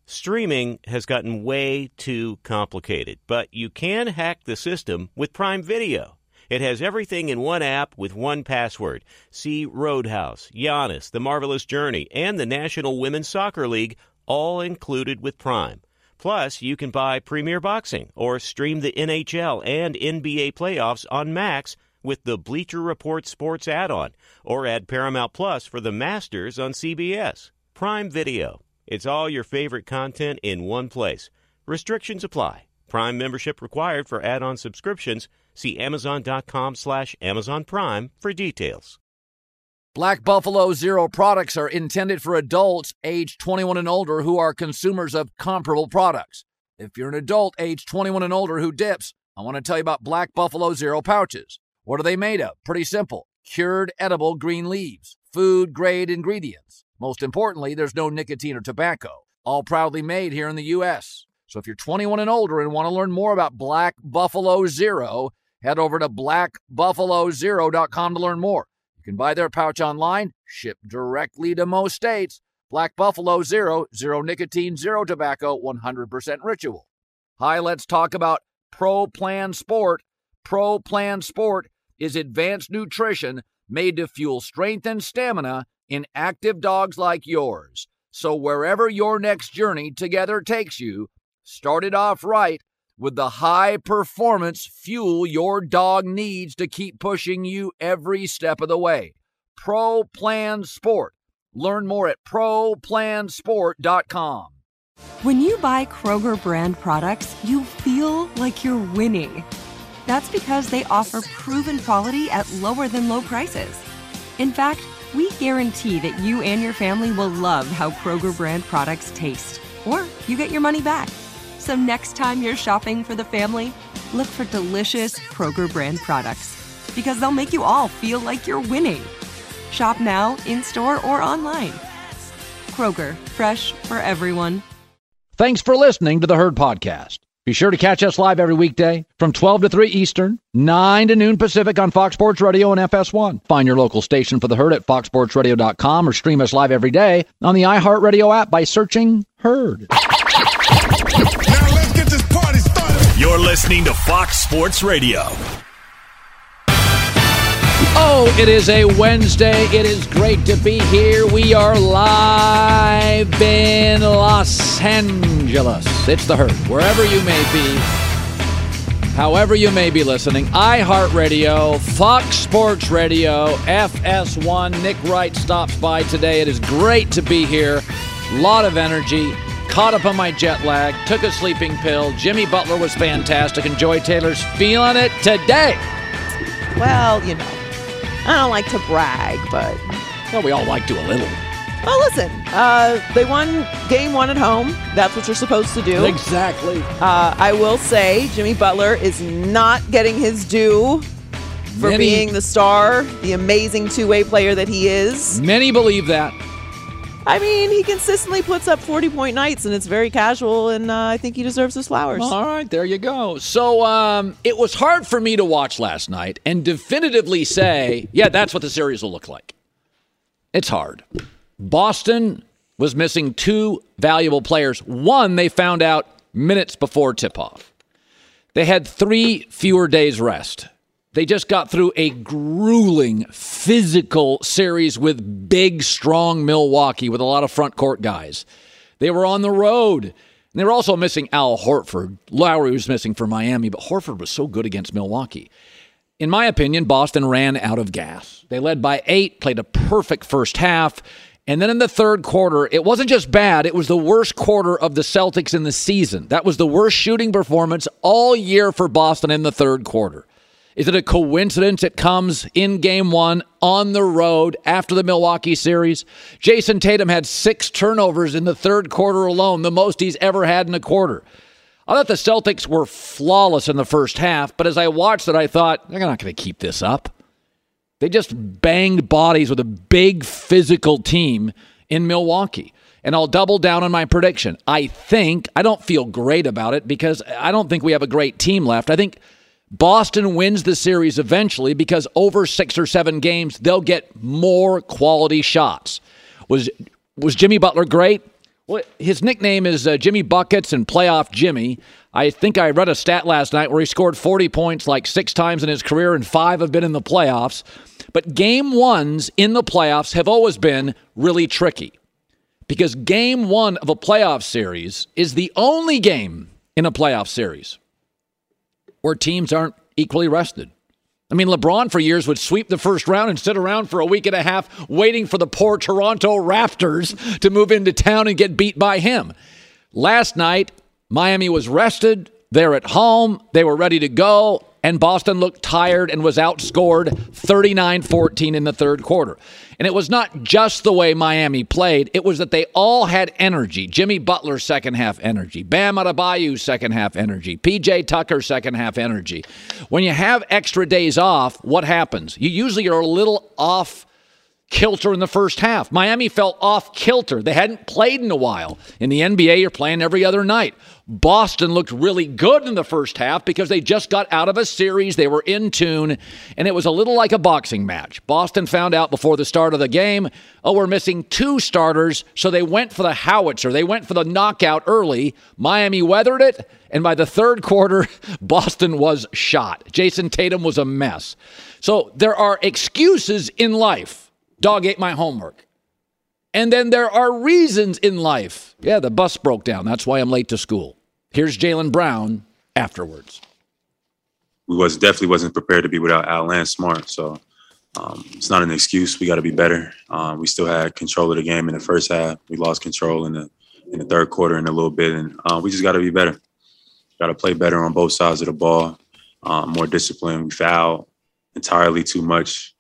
Streaming has gotten way too complicated, but you can hack the system with Prime Video. It has everything in one app with one password. See Roadhouse, Giannis, The Marvelous Journey, and the National Women's Soccer League, all included with Prime. Plus, you can buy Premier Boxing or stream the NHL and NBA playoffs on Max with the Bleacher Report Sports add-on, or add Paramount Plus for the Masters on CBS. Prime Video. It's all your favorite content in one place. Restrictions apply. Prime membership required for add-on subscriptions. See Amazon.com/Amazon Prime for details. Black Buffalo Zero products are intended for adults age 21 and older who are consumers of comparable products. If you're an adult age 21 and older who dips, I want to tell you about Black Buffalo Zero pouches. What are they made of? Pretty simple. Cured edible green leaves. Food-grade ingredients. Most importantly, there's no nicotine or tobacco. All proudly made here in the U.S. So if you're 21 and older and want to learn more about Black Buffalo Zero, head over to blackbuffalozero.com to learn more. You can buy their pouch online, shipped directly to most states. Black Buffalo Zero, zero nicotine, zero tobacco, 100% ritual. Hi, let's talk about Pro Plan Sport. Pro Plan Sport is advanced nutrition made to fuel strength and stamina in active dogs like yours. So wherever your next journey together takes you, start it off right with the high-performance fuel your dog needs to keep pushing you every step of the way. Pro Plan Sport. Learn more at ProPlansport.com. When you buy Kroger brand products, you feel like you're winning. That's because they offer proven quality at lower than low prices. In fact, we guarantee that you and your family will love how Kroger brand products taste, or you get your money back. So next time you're shopping for the family, look for delicious Kroger brand products, because they'll make you all feel like you're winning. Shop now, in-store, or online. Kroger, fresh for everyone. Thanks for listening to the Herd Podcast. Be sure to catch us live every weekday from 12 to 3 Eastern, 9 to noon Pacific on Fox Sports Radio and FS1. Find your local station for the Herd at foxsportsradio.com or stream us live every day on the iHeartRadio app by searching Herd. Now let's get this party started. You're listening to Fox Sports Radio. Oh, it is a Wednesday. It is great to be here. We are live in Los Angeles. It's the Herd. Wherever you may be, however you may be listening, iHeartRadio, Fox Sports Radio, FS1. Nick Wright stops by today. It is great to be here. A lot of energy. Caught up on my jet lag. Took a sleeping pill. Jimmy Butler was fantastic. And Joy Taylor's feeling it today. Well, you know, I don't like to brag, but... Well, we all like to a little. Well, listen, they won game one at home. That's what you're supposed to do. Exactly. I will say Jimmy Butler is not getting his due for being the star, the amazing two-way player that he is. Many believe that. I mean, he consistently puts up 40-point nights, and it's very casual, and I think he deserves his flowers. All right, there you go. So it was hard for me to watch last night and definitively say, yeah, that's what the series will look like. It's hard. Boston was missing two valuable players. One, they found out minutes before tip-off. They had 3 fewer days rest. They just got through a grueling physical series with big, strong Milwaukee with a lot of front court guys. They were on the road. And they were also missing Al Horford. Lowry was missing for Miami, but Horford was so good against Milwaukee. In my opinion, Boston ran out of gas. They led by 8, played a perfect first half. And then in the third quarter, it wasn't just bad, it was the worst quarter of the Celtics in the season. That was the worst shooting performance all year for Boston in the third quarter. Is it a coincidence it comes in game one on the road after the Milwaukee series? Jason Tatum had 6 turnovers in the third quarter alone, the most he's ever had in a quarter. I thought the Celtics were flawless in the first half, but as I watched it, I thought, they're not going to keep this up. They just banged bodies with a big physical team in Milwaukee. And I'll double down on my prediction. I don't feel great about it because I don't think we have a great team left. I think Boston wins the series eventually because over 6 or 7 games, they'll get more quality shots. Was Jimmy Butler great? Well, his nickname is Jimmy Buckets and Playoff Jimmy. I think I read a stat last night where he scored 40 points like 6 times in his career, and 5 have been in the playoffs. But game ones in the playoffs have always been really tricky because game one of a playoff series is the only game in a playoff series where teams aren't equally rested. I mean, LeBron for years would sweep the first round and sit around for a week and a half waiting for the poor Toronto Raptors to move into town and get beat by him. Last night, Miami was rested. They're at home. They were ready to go. And Boston looked tired and was outscored 39-14 in the third quarter. And it was not just the way Miami played. It was that they all had energy. Jimmy Butler, second half energy. Bam Adebayo, second half energy. PJ Tucker, second half energy. When you have extra days off, what happens? You usually are a little off kilter in the first half. Miami felt off kilter. They hadn't played in a while. In the NBA, you're playing every other night. Boston looked really good in the first half because they just got out of a series. They were in tune, and it was a little like a boxing match. Boston found out before the start of the game, we're missing 2 starters, so they went for the howitzer. They went for the knockout early. Miami weathered it, and by the third quarter, Boston was shot. Jason Tatum was a mess. So there are excuses in life. Dog ate my homework. And then there are reasons in life. Yeah, the bus broke down. That's why I'm late to school. Here's Jaylen Brown afterwards. We definitely wasn't prepared to be without Al and Smart. So it's not an excuse. We got to be better. We still had control of the game in the first half. We lost control in the third quarter in a little bit. And we just got to be better. Got to play better on both sides of the ball. More discipline. We fouled entirely too much.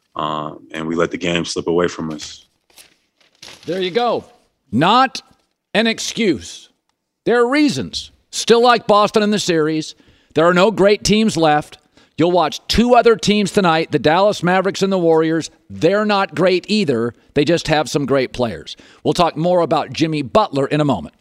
And we let the game slip away from us. There you go. Not an excuse. There are reasons. Still like Boston in the series. There are no great teams left. You'll watch 2 other teams tonight, the Dallas Mavericks and the Warriors. They're not great either. They just have some great players. We'll talk more about Jimmy Butler in a moment.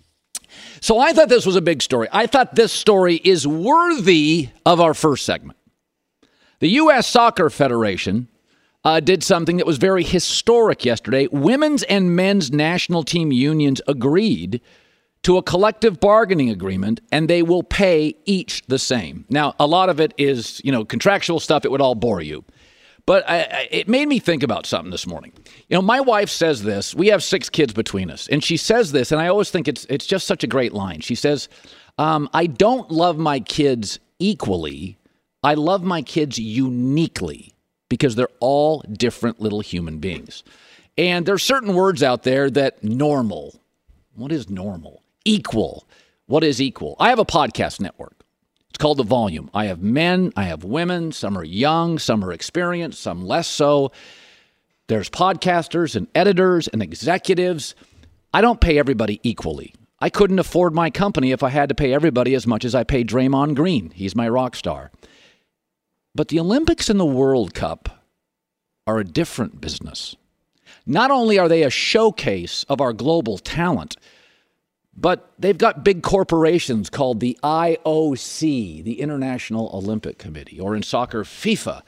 So I thought this was a big story. I thought this story is worthy of our first segment. The U.S. Soccer Federation did something that was very historic yesterday. Women's and men's national team unions agreed to a collective bargaining agreement, and they will pay each the same. Now, a lot of it is, contractual stuff. It would all bore you. But it made me think about something this morning. My wife says this. We have 6 kids between us, and she says this, and I always think it's just such a great line. She says, I don't love my kids equally. I love my kids uniquely, because they're all different little human beings. And there's certain words out there that normal. What is normal? Equal. What is equal? I have a podcast network. It's called The Volume. I have men, I have women. Some are young, some are experienced, some less so. There's podcasters and editors and executives. I don't pay everybody equally. I couldn't afford my company if I had to pay everybody as much as I pay Draymond Green. He's my rock star. But the Olympics and the World Cup are a different business. Not only are they a showcase of our global talent, but they've got big corporations called the IOC, the International Olympic Committee, or in soccer, FIFA.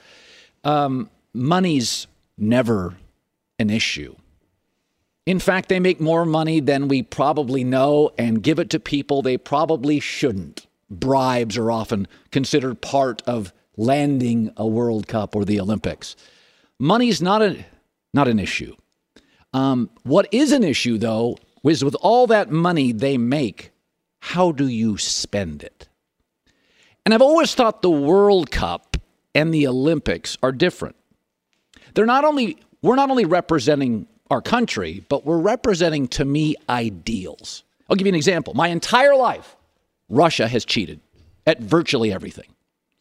Money's never an issue. In fact, they make more money than we probably know and give it to people they probably shouldn't. Bribes are often considered part of landing a World Cup or the Olympics. Money's not an issue. What is an issue, though, is with all that money they make, how do you spend it? And I've always thought the World Cup and the Olympics are different. We're not only representing our country, but we're representing, to me, ideals. I'll give you an example. My entire life, Russia has cheated at virtually everything.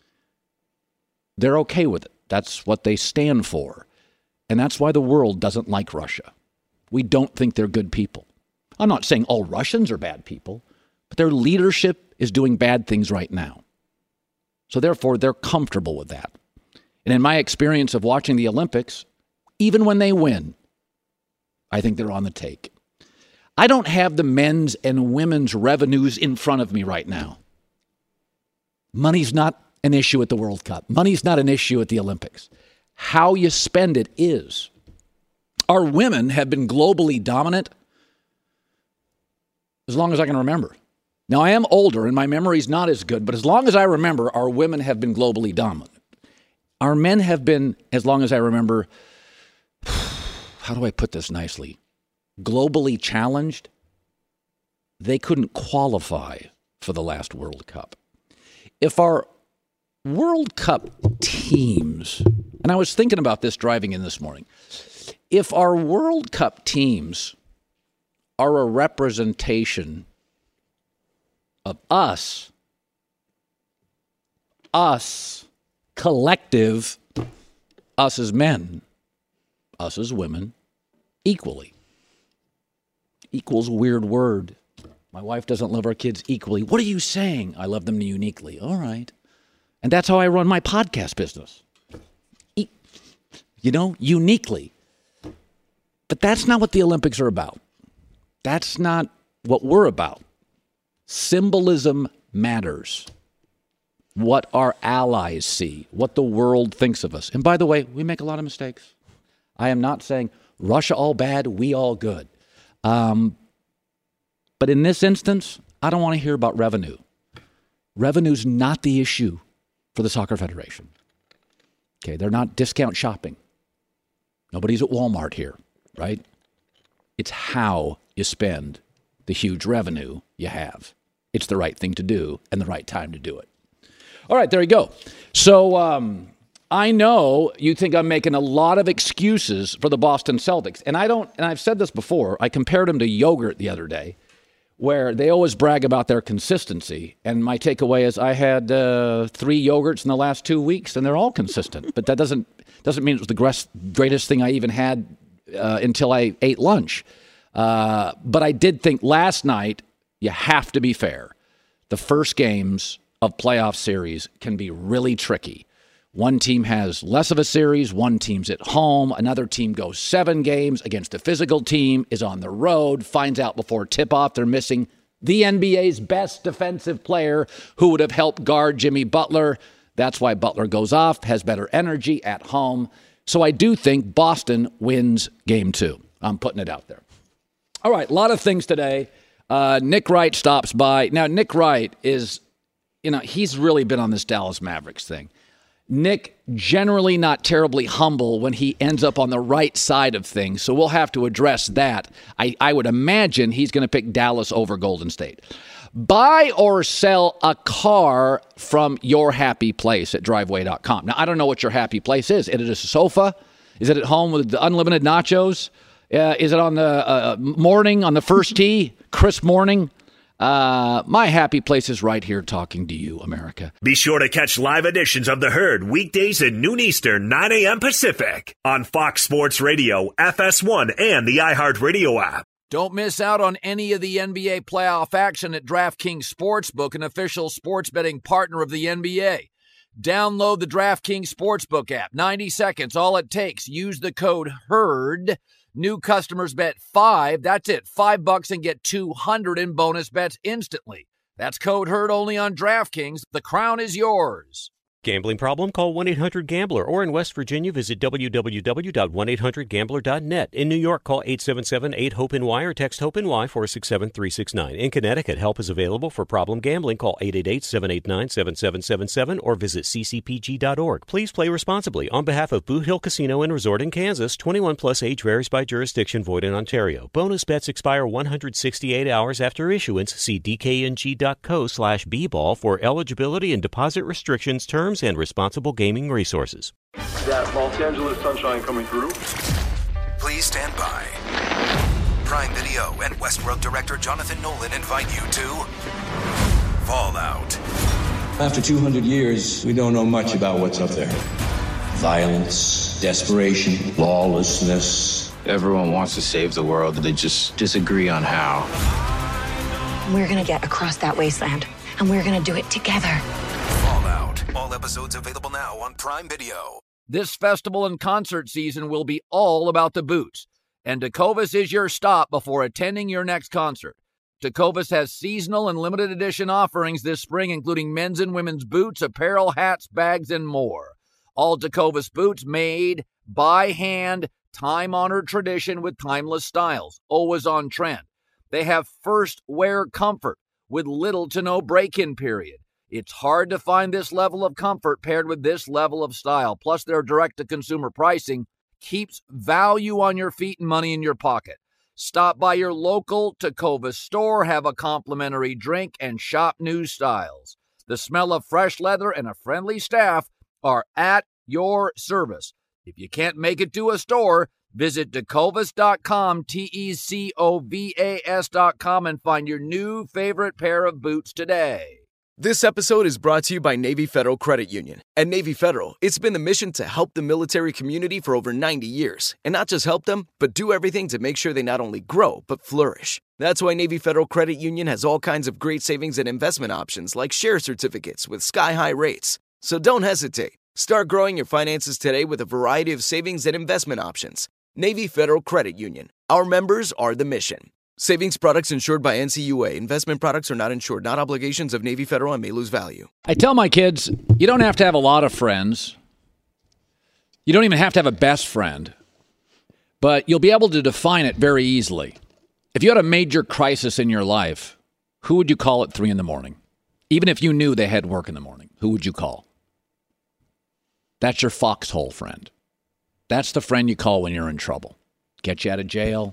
They're okay with it. That's what they stand for. And that's why the world doesn't like Russia. We don't think they're good people. I'm not saying all Russians are bad people, but their leadership is doing bad things right now. So therefore, they're comfortable with that. And in my experience of watching the Olympics, even when they win, I think they're on the take. I don't have the men's and women's revenues in front of me right now. Money's not an issue at the World Cup. Money's not an issue at the Olympics. How you spend it is. Our women have been globally dominant as long as I can remember. Now, I am older and my memory's not as good, but as long as I remember, our women have been globally dominant. Our men have been, as long as I remember, how do I put this nicely? Globally challenged. They couldn't qualify for the last World Cup. If our World Cup teams, and I was thinking about this driving in this morning, if our World Cup teams are a representation of us, collective, us as men, us as women, equally. Equal's a weird word. My wife doesn't love our kids equally. What are you saying? I love them uniquely. All right. And that's how I run my podcast business. Uniquely. But that's not what the Olympics are about. That's not what we're about. Symbolism matters. What our allies see, what the world thinks of us. And by the way, we make a lot of mistakes. I am not saying Russia all bad, we all good. But in this instance, I don't want to hear about revenue. Revenue's not the issue for the Soccer Federation. Okay, they're not discount shopping. Nobody's at Walmart here, right? It's how you spend the huge revenue you have. It's the right thing to do and the right time to do it. All right, there you go. So I know you think I'm making a lot of excuses for the Boston Celtics. And I've said this before. I compared them to yogurt the other day, where they always brag about their consistency. And my takeaway is I had 3 yogurts in the last 2 weeks, and they're all consistent. But that doesn't mean it was the greatest thing I even had until I ate lunch. But I did think last night, you have to be fair. The first games of playoff series can be really tricky. One team has less of a series, one team's at home, another team goes 7 games against a physical team, is on the road, finds out before tip-off they're missing the NBA's best defensive player who would have helped guard Jimmy Butler. That's why Butler goes off, has better energy at home. So I do think Boston wins game 2. I'm putting it out there. All right, a lot of things today. Nick Wright stops by. Now, Nick Wright is, he's really been on this Dallas Mavericks thing. Nick, generally not terribly humble when he ends up on the right side of things, so we'll have to address that. I would imagine he's going to pick Dallas over Golden State. Buy or sell a car from your happy place at driveway.com. Now, I don't know what your happy place is. Is it a sofa? Is it at home with unlimited nachos? Is it on the morning, on the first tee, crisp morning? My happy place is right here talking to you, America. Be sure to catch live editions of The Herd weekdays at noon Eastern, 9 a.m. Pacific on Fox Sports Radio, FS1, and the iHeartRadio app. Don't miss out on any of the NBA playoff action at DraftKings Sportsbook, an official sports betting partner of the NBA. Download the DraftKings Sportsbook app. 90 seconds, all it takes. Use the code HERD. New customers bet $5. That's it. $5 and get $200 in bonus bets instantly. That's code HERD only on DraftKings. The crown is yours. Gambling problem? Call 1-800-GAMBLER. Or in West Virginia, visit www.1800gambler.net. In New York, call 877-8-HOPE-NY or text HOPE-NY 467-369. In Connecticut, help is available for problem gambling. Call 888-789-7777 or visit ccpg.org. Please play responsibly. On behalf of Boot Hill Casino and Resort in Kansas, 21 plus age varies by jurisdiction, void in Ontario. Bonus bets expire 168 hours after issuance. See dkng.co/bball for eligibility and deposit restrictions, terms, and responsible gaming resources. That Los Angeles sunshine coming through. Please stand by. Prime Video and Westworld director Jonathan Nolan invite you to Fallout. After 200 years, we don't know much about what's up there. Violence, desperation, lawlessness. Everyone wants to save the world, they just disagree on how. We're gonna get across that wasteland, and we're gonna do it together. Fallout. All episodes available now on Prime Video. This festival and concert season will be all about the boots, and Tecovas is your stop before attending your next concert. Tecovas has seasonal and limited edition offerings this spring, including men's and women's boots, apparel, hats, bags, and more. All Tecovas boots made by hand, time-honored tradition with timeless styles, always on trend. They have first wear comfort with little to no break-in period. It's hard to find this level of comfort paired with this level of style. Plus, their direct-to-consumer pricing keeps value on your feet and money in your pocket. Stop by your local Tecovas store, have a complimentary drink, and shop new styles. The smell of fresh leather and a friendly staff are at your service. If you can't make it to a store, visit Tecovas.com, Tecovas.com, and find your new favorite pair of boots today. This episode is brought to you by Navy Federal Credit Union. At Navy Federal, it's been the mission to help the military community for over 90 years. And not just help them, but do everything to make sure they not only grow, but flourish. That's why Navy Federal Credit Union has all kinds of great savings and investment options like share certificates with sky-high rates. So don't hesitate. Start growing your finances today with a variety of savings and investment options. Navy Federal Credit Union. Our members are the mission. Savings products insured by NCUA. Investment products are not insured, not obligations of Navy Federal and may lose value. I tell my kids, you don't have to have a lot of friends. You don't even have to have a best friend. But you'll be able to define it very easily. If you had a major crisis in your life, who would you call at 3 a.m? Even if you knew they had work in the morning, who would you call? That's your foxhole friend. That's the friend you call when you're in trouble. Get you out of jail.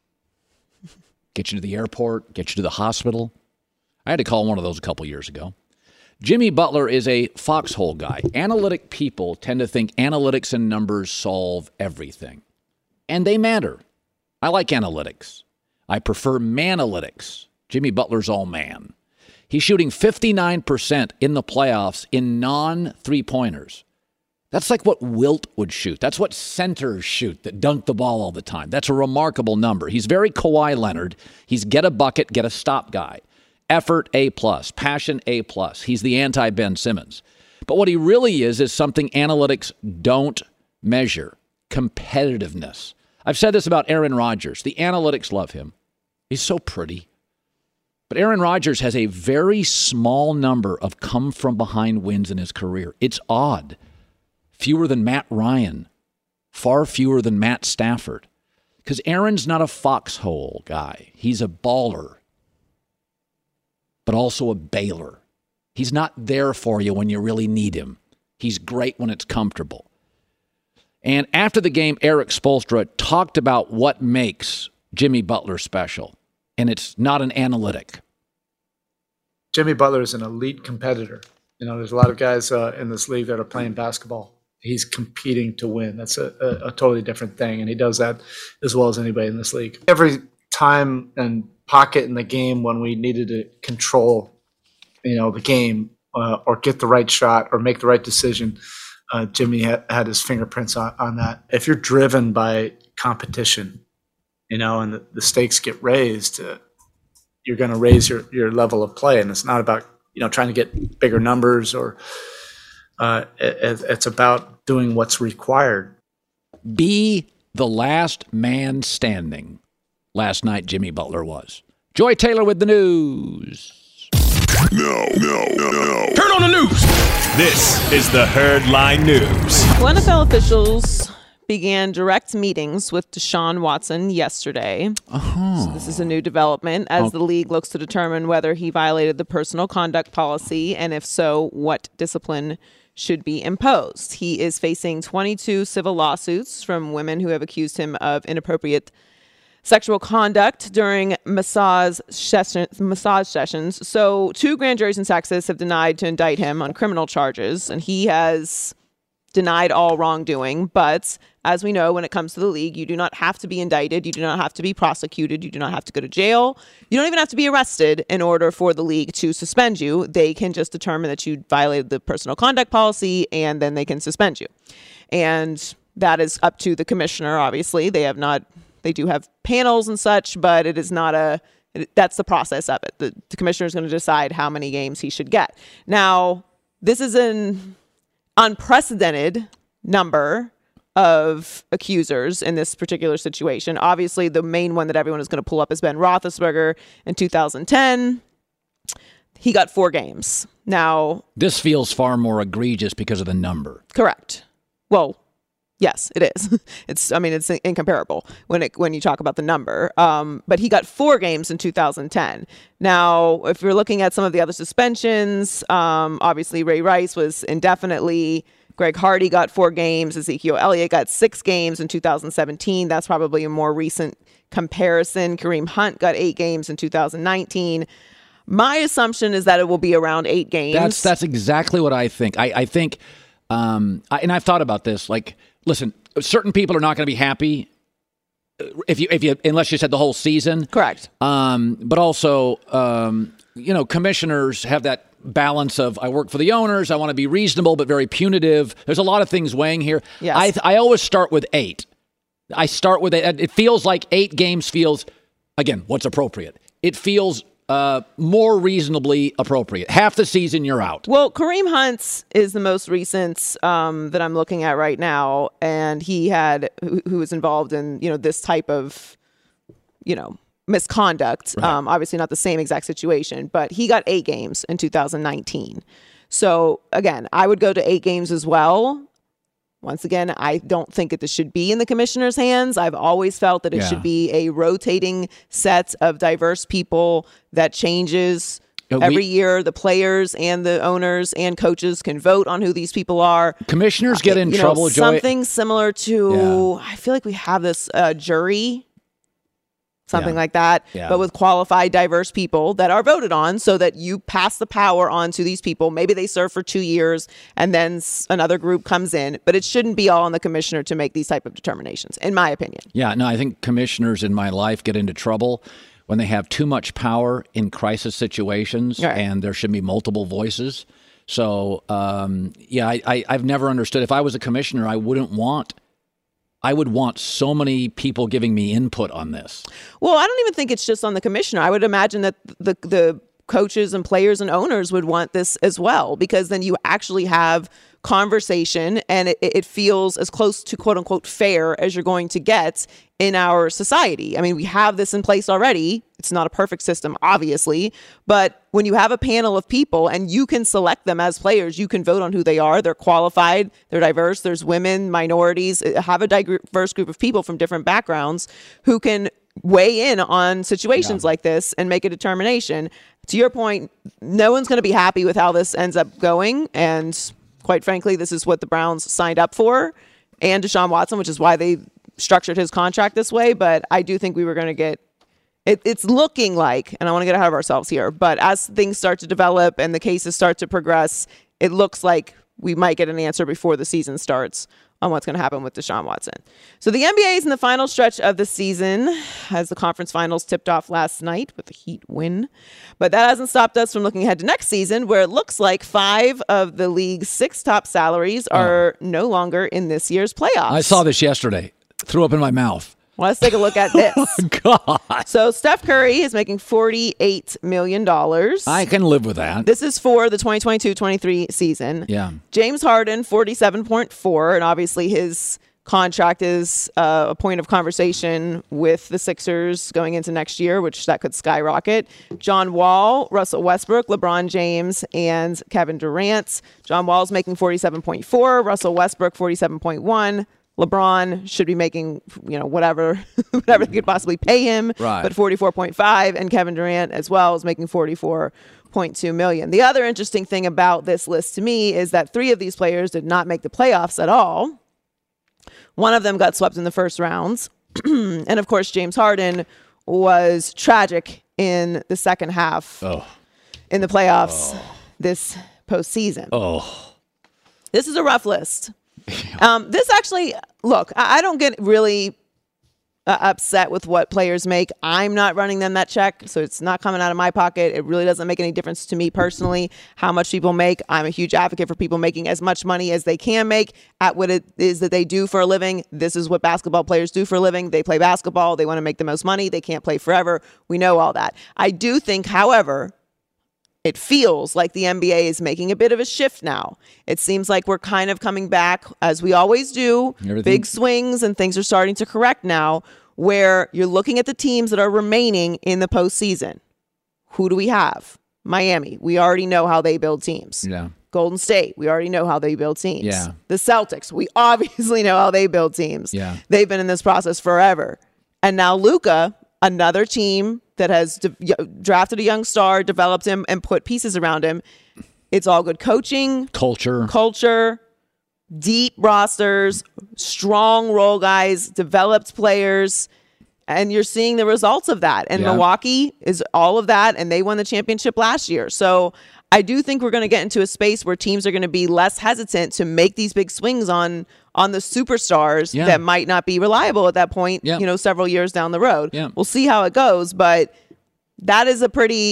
Get you to the airport, get you to the hospital. I had to call one of those a couple years ago. Jimmy Butler is a foxhole guy. Analytic people tend to think analytics and numbers solve everything. And they matter. I like analytics. I prefer manalytics. Jimmy Butler's all man. He's shooting 59% in the playoffs in non-three-pointers. That's like what Wilt would shoot. That's what centers shoot that dunk the ball all the time. That's a remarkable number. He's very Kawhi Leonard. He's get a bucket, get a stop guy. Effort, A+. Passion, A+. He's the anti-Ben Simmons. But what he really is something analytics don't measure. Competitiveness. I've said this about Aaron Rodgers. The analytics love him. He's so pretty. But Aaron Rodgers has a very small number of come-from-behind wins in his career. It's odd. Fewer than Matt Ryan, far fewer than Matt Stafford. Because Aaron's not a foxhole guy. He's a baller, but also a bailer. He's not there for you when you really need him. He's great when it's comfortable. And after the game, Eric Spoelstra talked about what makes Jimmy Butler special. And it's not an analytic. Jimmy Butler is an elite competitor. You know, there's a lot of guys in this league that are playing basketball. He's competing to win. That's a totally different thing, and he does that as well as anybody in this league. Every time and pocket in the game when we needed to control, the game or get the right shot or make the right decision, Jimmy had his fingerprints on that. If you're driven by competition, and the stakes get raised, you're going to raise your level of play, and it's not about trying to get bigger numbers or it's about doing what's required. Be the last man standing. Last night, Jimmy Butler was. Joy Taylor with the news. No. Turn on the news. This is the Herd Line News. Well, NFL officials began direct meetings with Deshaun Watson yesterday. So this is a new development as the league looks to determine whether he violated the personal conduct policy, and if so, what discipline should be imposed. He is facing 22 civil lawsuits from women who have accused him of inappropriate sexual conduct during massage sessions. So 2 grand juries in Texas have denied to indict him on criminal charges, and he has denied all wrongdoing. But as we know, when it comes to the league, you do not have to be indicted. You do not have to be prosecuted. You do not have to go to jail. You don't even have to be arrested in order for the league to suspend you. They can just determine that you violated the personal conduct policy, and then they can suspend you. And that is up to the commissioner, obviously. They do have panels and such, but it is not that's the process of it. The commissioner is going to decide how many games he should get. Now, this is an unprecedented number of accusers in this particular situation. Obviously, the main one that everyone is going to pull up is Ben Roethlisberger in 2010. He got 4 games. Now, this feels far more egregious because of the number. Correct. Well, Yes, it is. It's incomparable when you talk about the number. But he got 4 games in 2010. Now, if you're looking at some of the other suspensions, obviously Ray Rice was indefinitely. Greg Hardy got 4 games. Ezekiel Elliott got 6 games in 2017. That's probably a more recent comparison. Kareem Hunt got 8 games in 2019. My assumption is that it will be around 8 games. That's exactly what I think. I think, and I've thought about this. Like, listen, certain people are not going to be happy if you unless you said the whole season. Correct. But also, commissioners have that balance of I work for the owners. I want to be reasonable but very punitive. There's a lot of things weighing here. Yes. I always start with 8. I start with 8. It feels like 8 games feels, again, what's appropriate. It feels more reasonably appropriate. Half the season, you're out. Well, Kareem Hunt is the most recent that I'm looking at right now, and he who was involved in this type of misconduct. Right. Obviously, not the same exact situation, but he got 8 games in 2019. So again, I would go to 8 games as well. Once again, I don't think this should be in the commissioner's hands. I've always felt that it should be a rotating set of diverse people that changes every year. The players and the owners and coaches can vote on who these people are. Commissioners get in trouble, Joy. Something similar to, I feel like we have this jury. Something like that, but with qualified, diverse people that are voted on so that you pass the power on to these people. Maybe they serve for 2 years and then another group comes in, but it shouldn't be all on the commissioner to make these type of determinations, in my opinion. Yeah, no, I think commissioners in my life get into trouble when they have too much power in crisis situations, and there should be multiple voices. So, I've never understood. If I was a commissioner, I would want so many people giving me input on this. Well, I don't even think it's just on the commissioner. I would imagine that the coaches and players and owners would want this as well, because then you actually have conversation and it feels as close to quote unquote fair as you're going to get in our society. I mean, we have this in place already. It's not a perfect system, obviously, but when you have a panel of people and you can select them as players, you can vote on who they are. They're qualified. They're diverse. There's women, minorities, have a diverse group of people from different backgrounds who can weigh in on situations like this and make a determination. To your point, no one's going to be happy with how this ends up going. And quite frankly, this is what the Browns signed up for, and Deshaun Watson, which is why they structured his contract this way. But I do think we were going to get it's looking like, and I want to get ahead of ourselves here, but as things start to develop and the cases start to progress, it looks like we might get an answer before the season starts on what's going to happen with Deshaun Watson. So the NBA is in the final stretch of the season as the conference finals tipped off last night with the Heat win. But that hasn't stopped us from looking ahead to next season, where it looks like 5 of the league's 6 top salaries are no longer in this year's playoffs. I saw this yesterday. Threw up in my mouth. Well, let's take a look at this. God. So Steph Curry is making $48 million. I can live with that. This is for the 2022-23 season. Yeah. James Harden, 47.4, and obviously his contract is a point of conversation with the Sixers going into next year, which that could skyrocket. John Wall, Russell Westbrook, LeBron James, and Kevin Durant. John Wall's making 47.4, Russell Westbrook 47.1. LeBron should be making, whatever they could possibly pay him, but 44.5, and Kevin Durant as well is making 44.2 million. The other interesting thing about this list to me is that 3 of these players did not make the playoffs at all. One of them got swept in the first rounds. And of course, James Harden was tragic in the second half in the playoffs this postseason. This is a rough list. This actually, look, I don't get really upset with what players make. I'm not running them that check, so it's not coming out of my pocket. It really doesn't make any difference to me personally how much people make. I'm a huge advocate for people making as much money as they can make at what it is that they do for a living. This is what basketball players do for a living. They play basketball. They want to make the most money. They can't play forever. We know all that. I do think, however, it feels like the NBA is making a bit of a shift now. It seems like we're kind of coming back, as we always do, big swings, and things are starting to correct now, where you're looking at the teams that are remaining in the postseason. Who do we have? Miami. We already know how they build teams. Yeah. Golden State, we already know how they build teams. Yeah. The Celtics, we obviously know how they build teams. Yeah. They've been in this process forever. And now Luka, another team that has drafted a young star, developed him, and put pieces around him. It's all good coaching. Culture. Deep rosters, strong role guys, developed players. And you're seeing the results of that. And Milwaukee is all of that, and they won the championship last year. So I do think we're going to get into a space where teams are going to be less hesitant to make these big swings on the superstars that might not be reliable at that point, several years down the road. Yeah. We'll see how it goes, but that is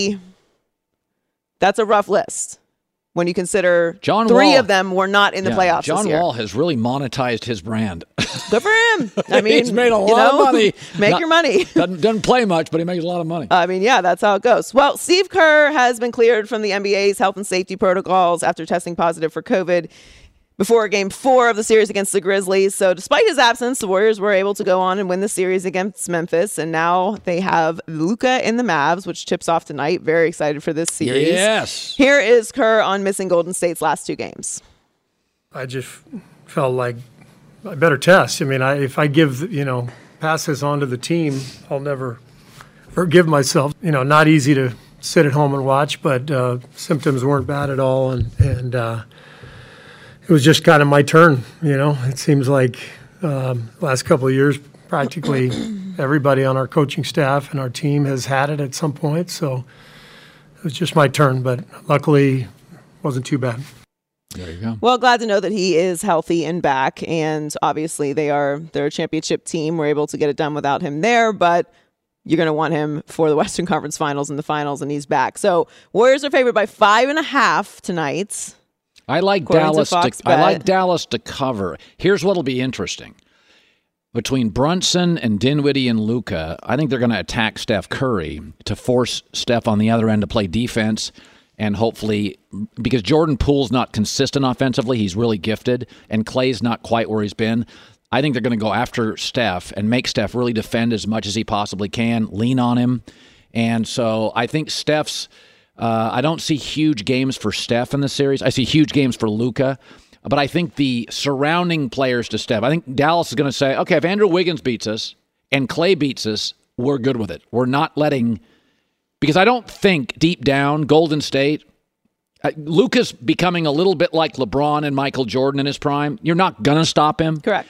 that's a rough list. When you consider three of them were not in the playoffs John this year. Wall has really monetized his brand. Good for him. I mean, he's made a lot of money. Make your money. Doesn't play much, but he makes a lot of money. I mean, that's how it goes. Well, Steve Kerr has been cleared from the NBA's health and safety protocols after testing positive for COVID before Game 4 of the series against the Grizzlies. So despite his absence, the Warriors were able to go on and win the series against Memphis. And now they have Luka in the Mavs, which tips off tonight. Very excited for this series. Yes. Here is Kerr on missing Golden State's last 2 games. I just felt like I better test. I mean, if I give, pass this on to the team, I'll never forgive myself. Not easy to sit at home and watch, but symptoms weren't bad at all. And it was just kind of my turn, It seems like last couple of years, practically everybody on our coaching staff and our team has had it at some point. So it was just my turn, but luckily it wasn't too bad. There you go. Well, glad to know that he is healthy and back. And obviously they're a championship team. We're able to get it done without him there, but you're going to want him for the Western Conference Finals and the finals, and he's back. So Warriors are favored by 5.5 tonight. I like Dallas to cover. Here's what'll be interesting. Between Brunson and Dinwiddie and Luka, I think they're going to attack Steph Curry to force Steph on the other end to play defense, and hopefully, because Jordan Poole's not consistent offensively, he's really gifted, and Clay's not quite where he's been. I think they're going to go after Steph and make Steph really defend as much as he possibly can, lean on him. And so I think Steph's I don't see huge games for Steph in the series. I see huge games for Luka. But I think the surrounding players to Steph, I think Dallas is going to say, okay, if Andrew Wiggins beats us and Clay beats us, we're good with it. We're not letting, because I don't think deep down Golden State, Luka's becoming a little bit like LeBron and Michael Jordan in his prime. You're not going to stop him. Correct.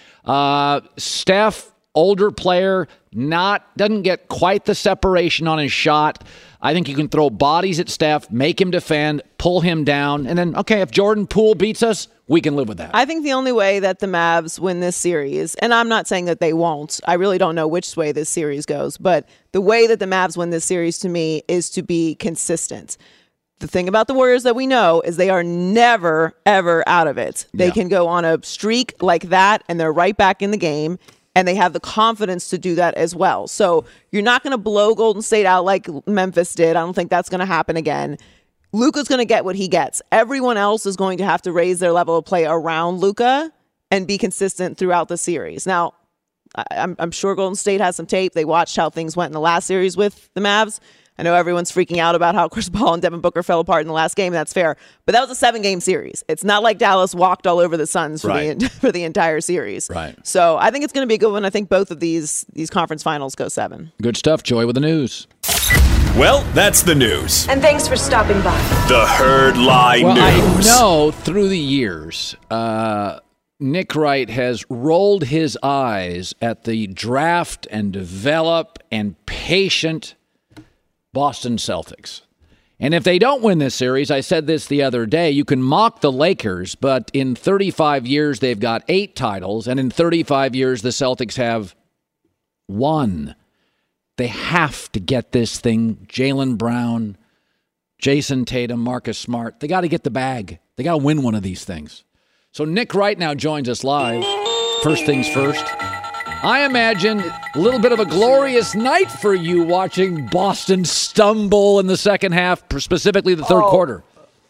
Steph, older player, doesn't get quite the separation on his shot. I think you can throw bodies at Steph, make him defend, pull him down, and then, okay, if Jordan Poole beats us, we can live with that. I think the only way that the Mavs win this series, and I'm not saying that they won't, I really don't know which way this series goes, but the way that the Mavs win this series to me is to be consistent. The thing about the Warriors that we know is they are never, ever out of it. They can go on a streak like that, and they're right back in the game. And they have the confidence to do that as well. So you're not going to blow Golden State out like Memphis did. I don't think that's going to happen again. Luka's going to get what he gets. Everyone else is going to have to raise their level of play around Luka and be consistent throughout the series. Now, I'm sure Golden State has some tape. They watched how things went in the last series with the Mavs. I know everyone's freaking out about how Chris Paul and Devin Booker fell apart in the last game. That's fair. But that was a 7-game series. It's not like Dallas walked all over the Suns for the entire series. Right. So I think it's going to be a good one. I think both of these conference finals go 7. Good stuff. Joy with the news. Well, that's the news. And thanks for stopping by. The Herd Lie News. I News. know through the years, Nick Wright has rolled his eyes at the draft and develop and patient Boston Celtics. And if they don't win this series, I said this the other day, you can mock the Lakers, but in 35 years, they've got 8 titles, and in 35 years, the Celtics have 1. They have to get this thing. Jaylen Brown, Jason Tatum, Marcus Smart, they got to get the bag. They got to win one of these things. So Nick Wright now joins us live. First things first. I imagine a little bit of a glorious night for you watching Boston stumble in the second half, specifically the third quarter.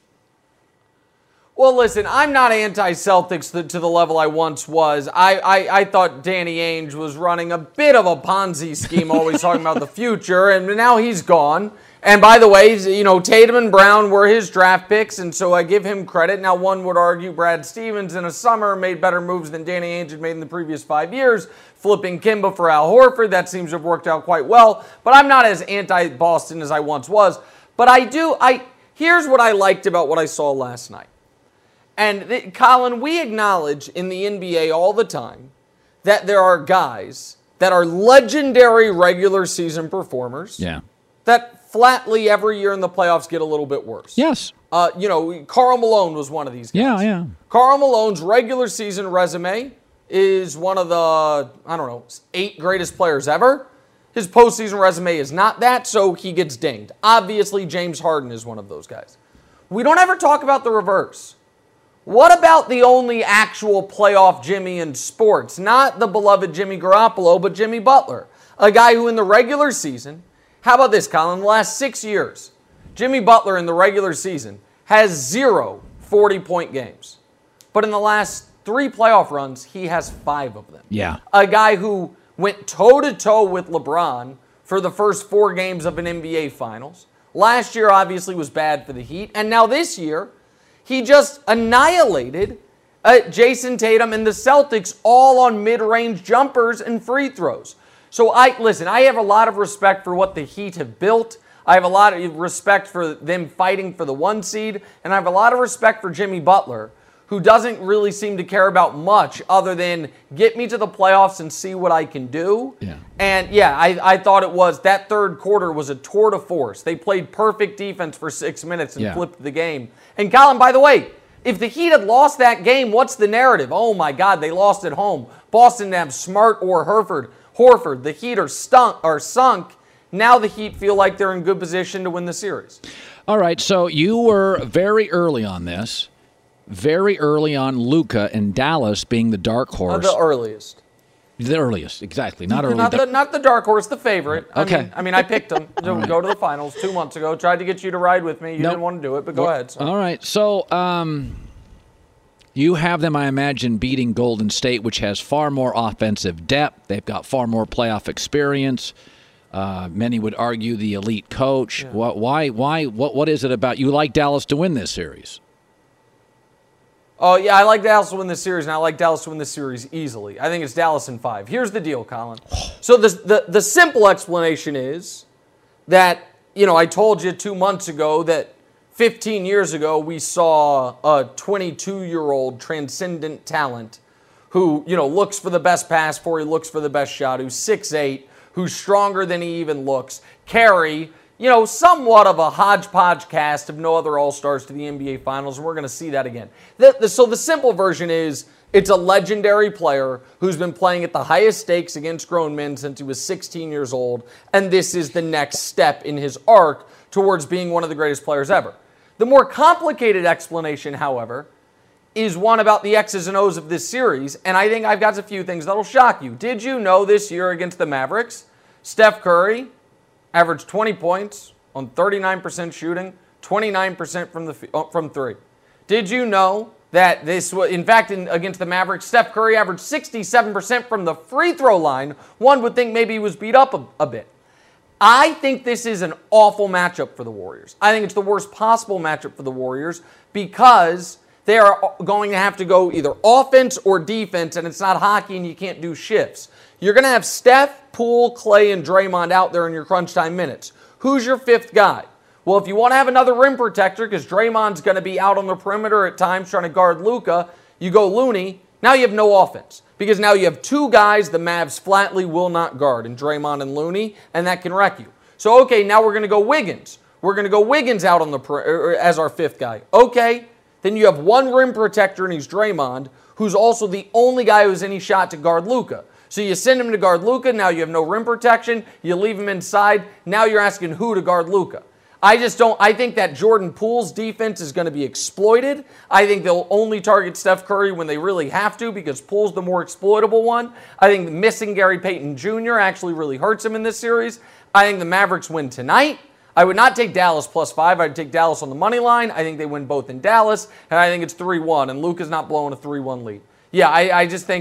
Well, listen, I'm not anti-Celtics to the level I once was. I thought Danny Ainge was running a bit of a Ponzi scheme, always talking about the future, and now he's gone. And by the way, Tatum and Brown were his draft picks, and so I give him credit. Now, one would argue Brad Stevens in a summer made better moves than Danny Ainge had made in the previous 5 years, flipping Kimba for Al Horford. That seems to have worked out quite well. But I'm not as anti-Boston as I once was. But here's what I liked about what I saw last night. And Colin, we acknowledge in the NBA all the time that there are guys that are legendary regular season performers. Yeah. That flatly every year in the playoffs get a little bit worse. Yes. Karl Malone was one of these guys. Yeah. Karl Malone's regular season resume is one of the, 8 greatest players ever. His postseason resume is not that, so he gets dinged. Obviously, James Harden is one of those guys. We don't ever talk about the reverse. What about the only actual playoff Jimmy in sports? Not the beloved Jimmy Garoppolo, but Jimmy Butler. A guy who in the regular season, how about this, Colin? In the last 6 years, Jimmy Butler in the regular season has 0 40-point games. But in the last 3 playoff runs, he has 5 of them. Yeah. A guy who went toe-to-toe with LeBron for the first 4 games of an NBA Finals. Last year, obviously, was bad for the Heat. And now this year, he just annihilated Jason Tatum and the Celtics all on mid-range jumpers and free throws. So I have a lot of respect for what the Heat have built. I have a lot of respect for them fighting for the 1 seed. And I have a lot of respect for Jimmy Butler, who doesn't really seem to care about much other than get me to the playoffs and see what I can do. Yeah. And I thought that third quarter was a tour de force. They played perfect defense for 6 minutes and flipped the game. And Colin, by the way, if the Heat had lost that game, what's the narrative? Oh my God, they lost at home. Boston didn't have Smart or Horford. The Heat are sunk. Now the Heat feel like they're in good position to win the series. All right, so you were very early on this. Very early on Luka and Dallas being the dark horse. The earliest. The earliest, exactly. Not early. Not the dark horse, the favorite. Okay. I picked them to go to the finals 2 months ago. Tried to get you to ride with me. You didn't want to do it, but go ahead. So. All right. So you have them, I imagine, beating Golden State, which has far more offensive depth. They've got far more playoff experience. Many would argue the elite coach. Yeah. What is it about? You like Dallas to win this series? Oh, yeah, I like Dallas to win this series, and I like Dallas to win this series easily. I think it's Dallas in 5. Here's the deal, Colin. So the simple explanation is that, I told you 2 months ago that 15 years ago we saw a 22-year-old transcendent talent who, looks for the best pass for, he looks for the best shot, who's 6'8", who's stronger than he even looks, carry, somewhat of a hodgepodge cast of no other All-Stars to the NBA Finals, and we're going to see that again. So the simple version is it's a legendary player who's been playing at the highest stakes against grown men since he was 16 years old, and this is the next step in his arc towards being one of the greatest players ever. The more complicated explanation, however, is one about the X's and O's of this series, and I think I've got a few things that'll shock you. Did you know this year against the Mavericks, Steph Curry averaged 20 points on 39% shooting, 29% from 3. Did you know that this was, in fact, against the Mavericks, Steph Curry averaged 67% from the free throw line? One would think maybe he was beat up a bit. I think this is an awful matchup for the Warriors. I think it's the worst possible matchup for the Warriors because they are going to have to go either offense or defense, and it's not hockey and you can't do shifts. You're going to have Steph, Poole, Clay, and Draymond out there in your crunch time minutes. Who's your 5th guy? Well, if you want to have another rim protector, because Draymond's going to be out on the perimeter at times trying to guard Luka, you go Looney. Now you have no offense because now you have 2 guys the Mavs flatly will not guard in Draymond and Looney, and that can wreck you. So, okay, now we're going to go Wiggins. We're going to go Wiggins out on the as our 5th guy. Okay, then you have 1 rim protector, and he's Draymond, who's also the only guy who has any shot to guard Luka. So you send him to guard Luka. Now you have no rim protection. You leave him inside. Now you're asking who to guard Luka. I think that Jordan Poole's defense is going to be exploited. I think they'll only target Steph Curry when they really have to because Poole's the more exploitable one. I think missing Gary Payton Jr. actually really hurts him in this series. I think the Mavericks win tonight. I would not take Dallas +5. I'd take Dallas on the money line. I think they win both in Dallas, and I think it's 3-1, and Luka's not blowing a 3-1 lead. Yeah, I just think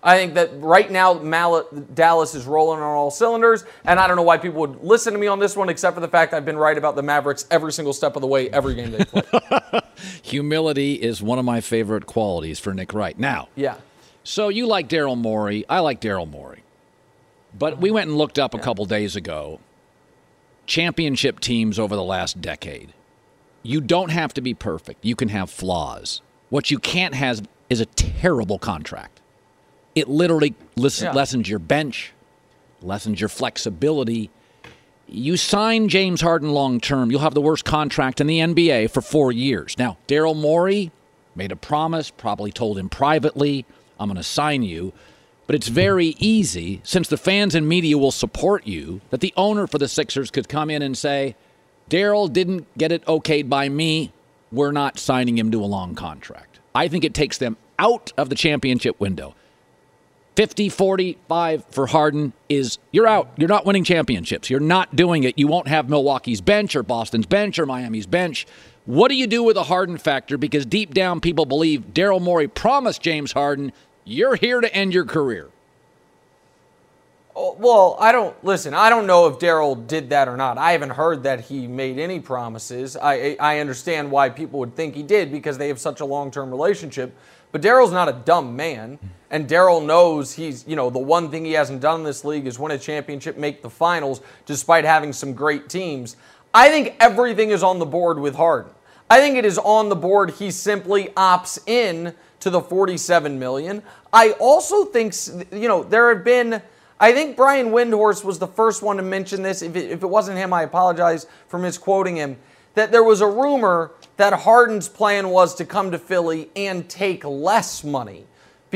I think that right now Dallas is rolling on all cylinders, and I don't know why people would listen to me on this one except for the fact I've been right about the Mavericks every single step of the way, every game they play. Humility is one of my favorite qualities for Nick Wright. Now, yeah. So you like Daryl Morey. I like Daryl Morey. But we went and looked up a couple days ago championship teams over the last decade. You don't have to be perfect. You can have flaws. What you can't have is a terrible contract. It literally lessens your bench, lessens your flexibility. You sign James Harden long term, you'll have the worst contract in the NBA for 4 years. Now, Daryl Morey made a promise, probably told him privately, I'm going to sign you. But it's very easy, since the fans and media will support you, that the owner for the Sixers could come in and say, Daryl didn't get it okayed by me. We're not signing him to a long contract. I think it takes them out of the championship window. 50, 45 for Harden is you're out. You're not winning championships. You're not doing it. You won't have Milwaukee's bench or Boston's bench or Miami's bench. What do you do with the Harden factor? Because deep down people believe Daryl Morey promised James Harden, you're here to end your career. Well, I don't know if Daryl did that or not. I haven't heard that he made any promises. I understand why people would think he did because they have such a long-term relationship. But Daryl's not a dumb man. And Daryl knows he's, the one thing he hasn't done in this league is win a championship, make the finals, despite having some great teams. I think everything is on the board with Harden. I think it is on the board he simply opts in to the $47 million. I also think, there have been... I think Brian Windhorst was the first one to mention this. If it wasn't him, I apologize for misquoting him. That there was a rumor that Harden's plan was to come to Philly and take less money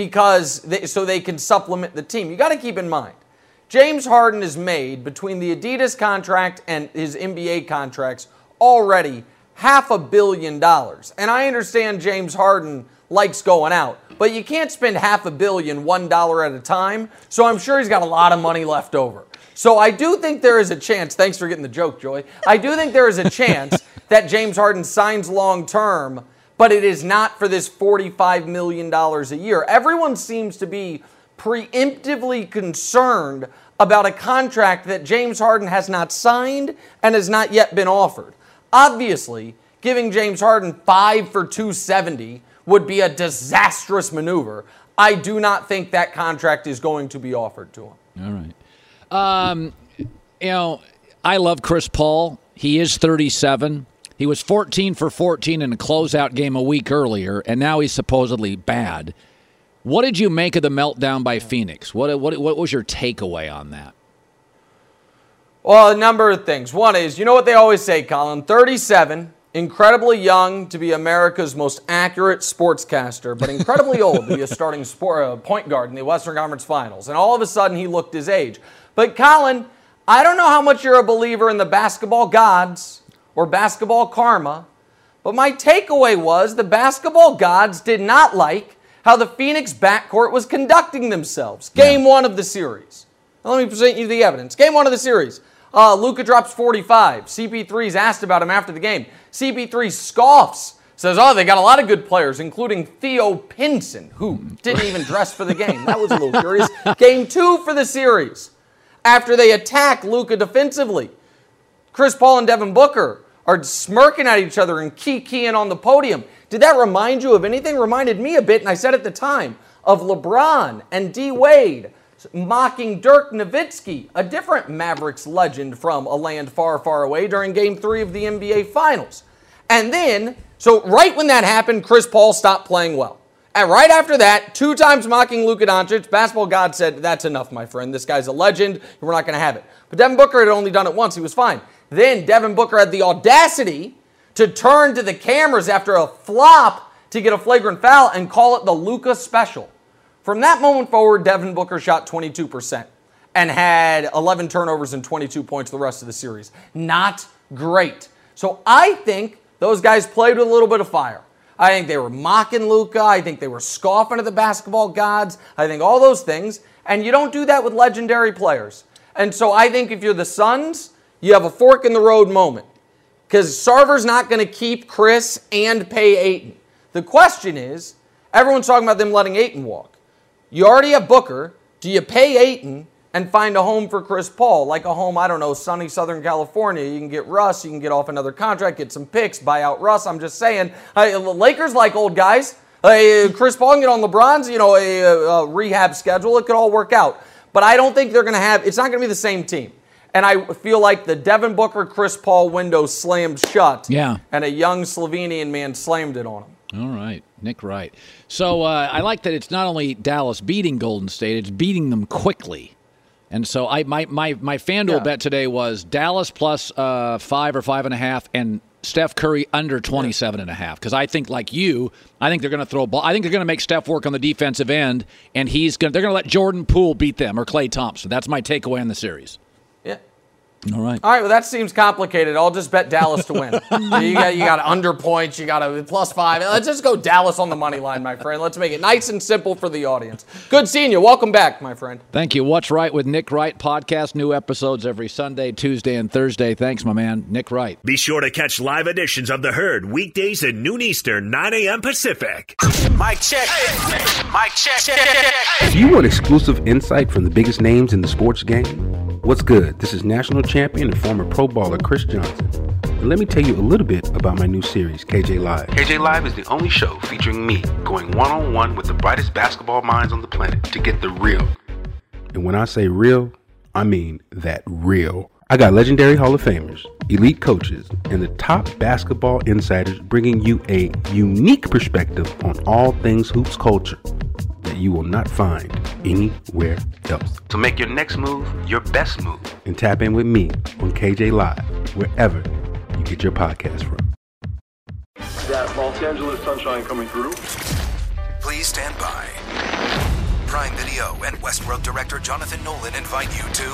so they can supplement the team. You got to keep in mind, James Harden has made, between the Adidas contract and his NBA contracts, already $500 million. And I understand James Harden likes going out, but you can't spend $500 million $1 at a time, so I'm sure he's got a lot of money left over. So I do think there is a chance, thanks for getting the joke, Joy, I do think there is a chance that James Harden signs long-term, but it is not for this $45 million a year. Everyone seems to be preemptively concerned about a contract that James Harden has not signed and has not yet been offered. Obviously, giving James Harden 5 for $270 would be a disastrous maneuver. I do not think that contract is going to be offered to him. All right. I love Chris Paul. He is 37. He was 14 for 14 in a closeout game a week earlier, and now he's supposedly bad. What did you make of the meltdown by Phoenix? What was your takeaway on that? Well, a number of things. One is, you know what they always say, Colin, 37, incredibly young to be America's most accurate sportscaster, but incredibly old to be a starting point guard in the Western Conference Finals. And all of a sudden, he looked his age. But Colin, I don't know how much you're a believer in the basketball gods or basketball karma, but my takeaway was the basketball gods did not like how the Phoenix backcourt was conducting themselves. Game 1 of the series. Now, let me present you the evidence. Game 1 of the series. Luka drops 45. CP3's asked about him after the game. CP3 scoffs. Says, they got a lot of good players, including Theo Pinson, who didn't even dress for the game. That was a little curious. Game 2 for the series. After they attack Luka defensively, Chris Paul and Devin Booker are smirking at each other and keying on the podium. Did that remind you of anything? Reminded me a bit, and I said at the time, of LeBron and D. Wade mocking Dirk Nowitzki, a different Mavericks legend from a land far, far away, during Game 3 of the NBA Finals. And then, so right when that happened, Chris Paul stopped playing well. And right after that, 2 times mocking Luka Doncic, basketball god said, that's enough, my friend. This guy's a legend. We're not going to have it. But Devin Booker had only done it once. He was fine. Then Devin Booker had the audacity to turn to the cameras after a flop to get a flagrant foul and call it the Luka special. From that moment forward, Devin Booker shot 22% and had 11 turnovers and 22 points the rest of the series. Not great. So I think those guys played with a little bit of fire. I think they were mocking Luka. I think they were scoffing at the basketball gods. I think all those things. And you don't do that with legendary players. And so I think if you're the Suns, you have a fork in the road moment. Because Sarver's not going to keep Chris and pay Ayton. The question is, everyone's talking about them letting Ayton walk. You already have Booker. Do you pay Ayton and find a home for Chris Paul? Like a home, I don't know, sunny Southern California. You can get Russ. You can get off another contract, get some picks, buy out Russ. I'm just saying, Lakers like old guys. Chris Paul can get on LeBron's, a rehab schedule. It could all work out. But I don't think they're going to have, it's not going to be the same team. And I feel like the Devin Booker, Chris Paul window slammed shut. Yeah. And a young Slovenian man slammed it on him. All right, Nick Wright. So I like that it's not only Dallas beating Golden State, it's beating them quickly. And so my FanDuel bet today was Dallas plus 5 or 5.5 and Steph Curry under 27.5. Because I think, like you, I think they're going to throw a ball. I think they're going to make Steph work on the defensive end, and they're going to let Jordan Poole beat them or Klay Thompson. That's my takeaway in the series. Yeah. All right. All right, well, that seems complicated. I'll just bet Dallas to win. you got under points. You got a +5. Let's just go Dallas on the money line, my friend. Let's make it nice and simple for the audience. Good seeing you. Welcome back, my friend. Thank you. What's Right with Nick Wright podcast. New episodes every Sunday, Tuesday, and Thursday. Thanks, my man, Nick Wright. Be sure to catch live editions of The Herd weekdays at noon Eastern, 9 a.m. Pacific. Mic check. Mic check. Do you want exclusive insight from the biggest names in the sports game? What's good? This is national champion and former pro baller Chris Johnson. And let me tell you a little bit about my new series, KJ Live. KJ Live is the only show featuring me going one-on-one with the brightest basketball minds on the planet to get the real. And when I say real, I mean that real. I got legendary Hall of Famers, elite coaches, and the top basketball insiders bringing you a unique perspective on all things hoops culture that you will not find anywhere else. So make your next move your best move and tap in with me on KJ Live, wherever you get your podcast from. That Los Angeles sunshine coming through. Please stand by. Prime Video and Westworld director Jonathan Nolan invite you to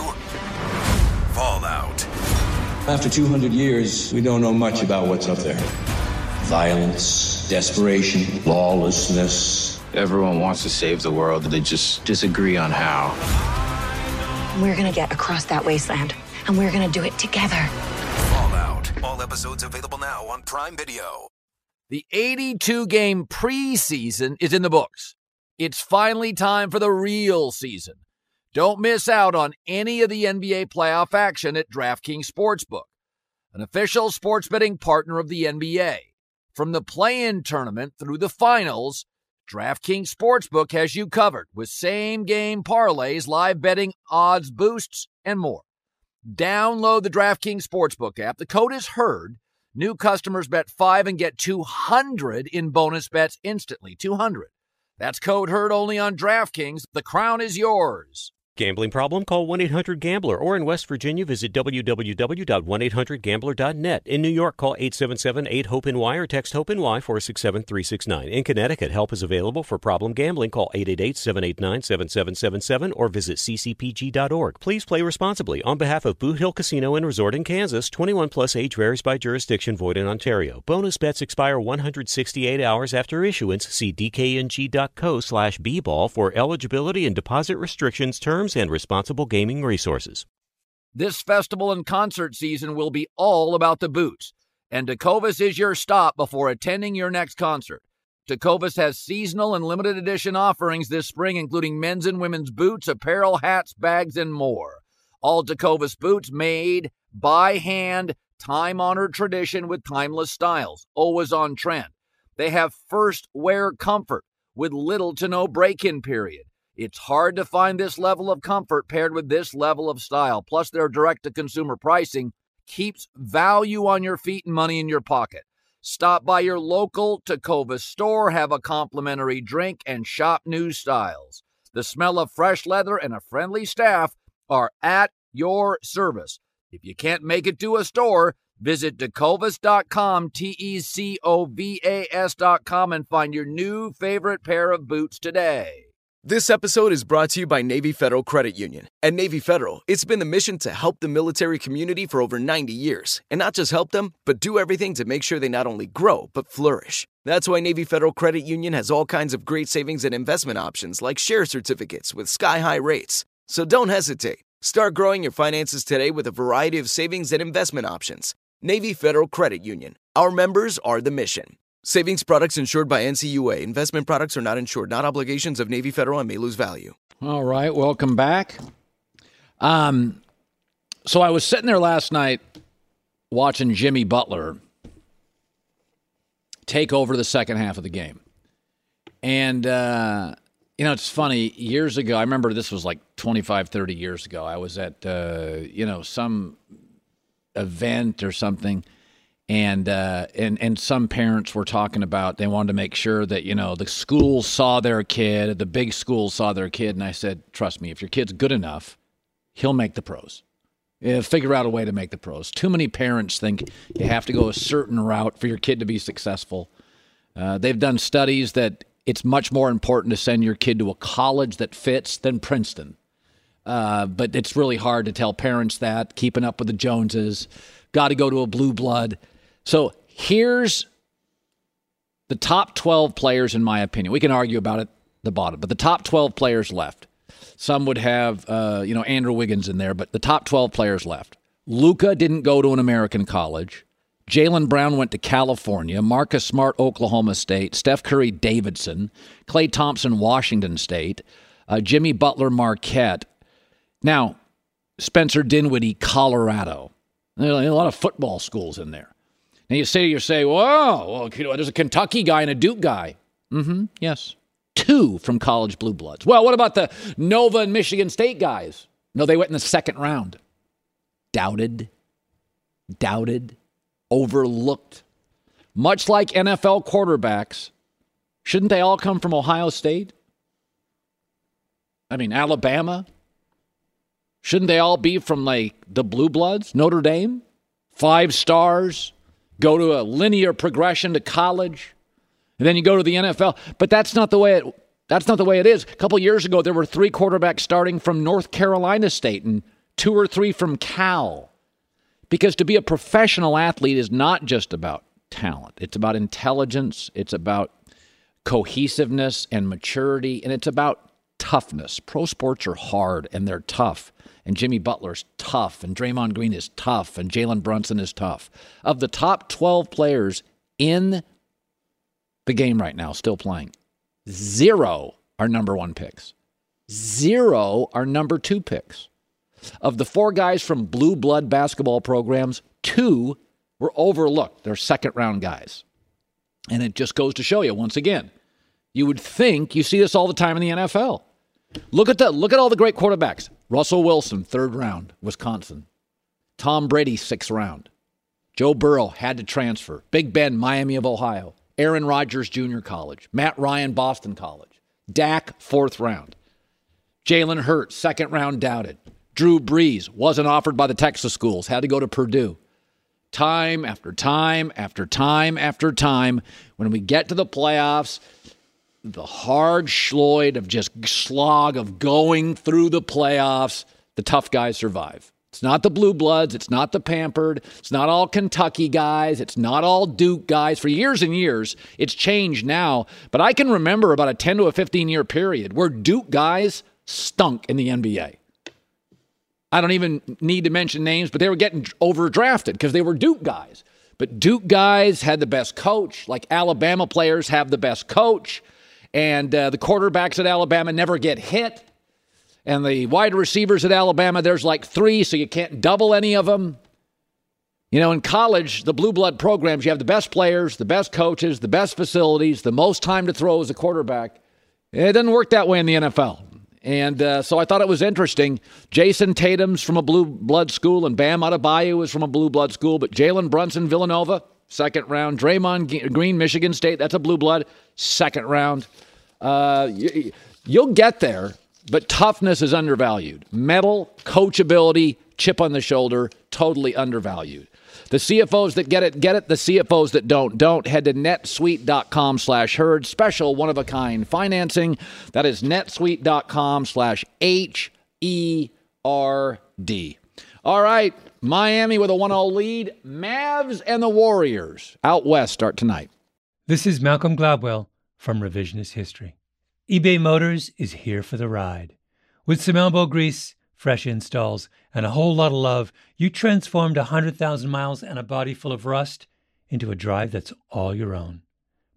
Fallout. After 200 years, we don't know much about what's up there. Violence, desperation, lawlessness. Everyone wants to save the world, they just disagree on how. We're gonna get across that wasteland, and we're gonna do it together. Fallout. All episodes available now on Prime Video. The 82-game preseason is in the books. It's finally time for the real season. Don't miss out on any of the NBA playoff action at DraftKings Sportsbook, an official sports betting partner of the NBA. From the play-in tournament through the finals, DraftKings Sportsbook has you covered with same-game parlays, live betting, odds boosts, and more. Download the DraftKings Sportsbook app. The code is HERD. New customers bet $5 and get $200 in bonus bets instantly. $200. That's code HERD only on DraftKings. The crown is yours. Gambling problem? Call 1-800-GAMBLER. Or in West Virginia, visit www.1800gambler.net. In New York, call 877-8-HOPE-NY or text HOPE-NY 467-369. In Connecticut, help is available for problem gambling. Call 888-789-7777 or visit ccpg.org. Please play responsibly. On behalf of Boot Hill Casino and Resort in Kansas, 21 plus age varies by jurisdiction, void in Ontario. Bonus bets expire 168 hours after issuance. See dkng.co/bball for eligibility and deposit restrictions, terms, and responsible gaming resources. This festival and concert season will be all about the boots, and Tecovas is your stop before attending your next concert. Tecovas has seasonal and limited edition offerings this spring, including men's and women's boots, apparel, hats, bags, and more. All Tecovas boots made by hand, time-honored tradition with timeless styles, always on trend. They have first wear comfort with little to no break-in period. It's hard to find this level of comfort paired with this level of style. Plus, their direct-to-consumer pricing keeps value on your feet and money in your pocket. Stop by your local Tecovas store, have a complimentary drink, and shop new styles. The smell of fresh leather and a friendly staff are at your service. If you can't make it to a store, visit Tecovas.com, Tecovas.com, and find your new favorite pair of boots today. This episode is brought to you by Navy Federal Credit Union. At Navy Federal, it's been the mission to help the military community for over 90 years. And not just help them, but do everything to make sure they not only grow, but flourish. That's why Navy Federal Credit Union has all kinds of great savings and investment options like share certificates with sky-high rates. So don't hesitate. Start growing your finances today with a variety of savings and investment options. Navy Federal Credit Union. Our members are the mission. Savings products insured by NCUA. Investment products are not insured, not obligations of Navy Federal and may lose value. All right, welcome back. So I was sitting there last night watching Jimmy Butler take over the second half of the game. And, it's funny. Years ago, I remember this was like 25, 30 years ago. I was at, some event or something. And some parents were talking about they wanted to make sure that, the schools saw their kid, the big schools saw their kid. And I said, trust me, if your kid's good enough, he'll make the pros. Figure out a way to make the pros. Too many parents think you have to go a certain route for your kid to be successful. They've done studies that it's much more important to send your kid to a college that fits than Princeton. But it's really hard to tell parents that, keeping up with the Joneses, got to go to a blue blood. So here's the top 12 players, in my opinion. We can argue about it, the bottom, but the top 12 players left. Some would have, Andrew Wiggins in there, but the top 12 players left. Luka didn't go to an American college. Jaylen Brown went to California. Marcus Smart, Oklahoma State. Steph Curry, Davidson. Klay Thompson, Washington State. Jimmy Butler, Marquette. Now, Spencer Dinwiddie, Colorado. There are a lot of football schools in there. And you say, whoa, well, there's a Kentucky guy and a Duke guy. Yes. 2 from college blue bloods. Well, what about the Nova and Michigan State guys? No, they went in the second round. Doubted, overlooked. Much like NFL quarterbacks, shouldn't they all come from Ohio State? I mean, Alabama? Shouldn't they all be from, like, the blue bloods? Notre Dame? 5 stars? Go to a linear progression to college? And then you go to the NFL. But that's not the way it is. A couple years ago, there were 3 quarterbacks starting from North Carolina State and 2 or 3 from Cal. Because to be a professional athlete is not just about talent. It's about intelligence. It's about cohesiveness and maturity. And it's about toughness. Pro sports are hard, and they're tough. And Jimmy Butler's tough, and Draymond Green is tough, and Jalen Brunson is tough. Of the top 12 players in the game right now, still playing, 0 are number 1 picks. 0 are number 2 picks. Of the 4 guys from blue blood basketball programs, 2 were overlooked. They're second-round guys. And it just goes to show you, once again, you would think you see this all the time in the NFL. Look at all the great quarterbacks. Russell Wilson, 3rd round, Wisconsin. Tom Brady, 6th round. Joe Burrow had to transfer. Big Ben, Miami of Ohio. Aaron Rodgers, Junior College. Matt Ryan, Boston College. Dak, 4th round. Jalen Hurts, 2nd round, doubted. Drew Brees wasn't offered by the Texas schools, had to go to Purdue. Time after time after time after time, when we get to the playoffs, the hard slog of going through the playoffs, the tough guys survive. It's not the blue bloods. It's not the pampered. It's not all Kentucky guys. It's not all Duke guys. For years and years, it's changed now. But I can remember about a 10 to a 15-year period where Duke guys stunk in the NBA. I don't even need to mention names, but they were getting overdrafted because they were Duke guys. But Duke guys had the best coach, like Alabama players have the best coach. And the quarterbacks at Alabama never get hit. And the wide receivers at Alabama, there's like 3, so you can't double any of them. In college, the blue blood programs, you have the best players, the best coaches, the best facilities, the most time to throw as a quarterback. It doesn't work that way in the NFL. And so I thought it was interesting. Jason Tatum's from a blue blood school, and Bam Adebayo is from a blue blood school. But Jalen Brunson, Villanova, 2nd round. Draymond Green, Michigan State, that's a blue blood, 2nd round. You'll get there, but toughness is undervalued. Mettle, coachability, chip on the shoulder, totally undervalued. The CFOs that get it. The CFOs that don't. Head to netsuite.com/herd. Special one-of-a-kind financing. That is netsuite.com/HERD. All right, Miami with a 1-0 lead. Mavs and the Warriors out west start tonight. This is Malcolm Gladwell from Revisionist History. eBay Motors is here for the ride. With some elbow grease, fresh installs, and a whole lot of love, you transformed 100,000 miles and a body full of rust into a drive that's all your own.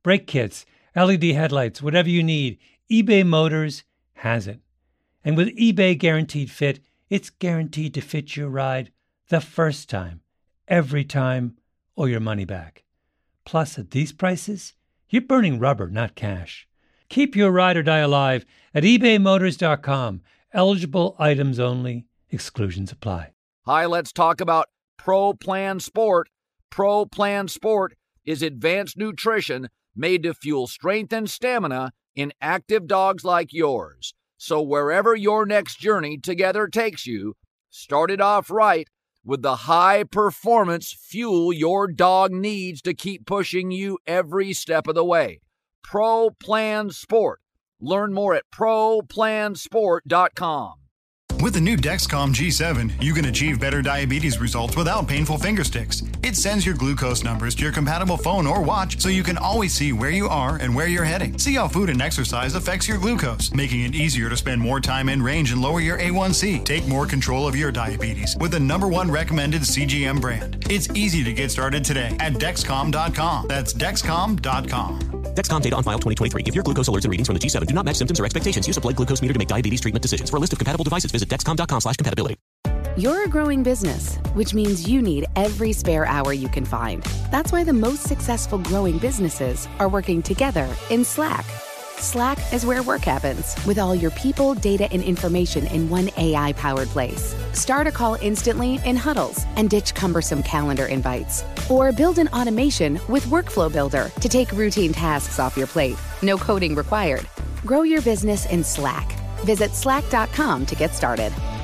brake kits, LED headlights, whatever you need, eBay Motors has it. And with eBay Guaranteed Fit, it's guaranteed to fit your ride the first time, every time, or your money back. Plus, at these prices, you're burning rubber, not cash. Keep your ride or die alive at ebaymotors.com. Eligible items only. Exclusions apply. Hi, let's talk about Pro Plan Sport. Pro Plan Sport is advanced nutrition made to fuel strength and stamina in active dogs like yours. So wherever your next journey together takes you, start it off right with the high-performance fuel your dog needs to keep pushing you every step of the way. Pro Plan Sport. Learn more at ProPlansport.com. With the new Dexcom G7, you can achieve better diabetes results without painful finger sticks. It sends your glucose numbers to your compatible phone or watch so you can always see where you are and where you're heading. See how food and exercise affects your glucose, making it easier to spend more time in range and lower your A1C. Take more control of your diabetes with the #1 recommended CGM brand. It's easy to get started today at Dexcom.com. That's Dexcom.com. Dexcom data on file 2023. If your glucose alerts and readings from the G7 do not match symptoms or expectations, use a blood glucose meter to make diabetes treatment decisions. For a list of compatible devices, visit Dexcom.com/compatibility. You're a growing business, which means you need every spare hour you can find. That's why the most successful growing businesses are working together in Slack. Slack is where work happens, with all your people, data, and information in one AI-powered place. Start a call instantly in huddles and ditch cumbersome calendar invites. Or build an automation with Workflow Builder to take routine tasks off your plate. No coding required. Grow your business in Slack. Visit slack.com to get started.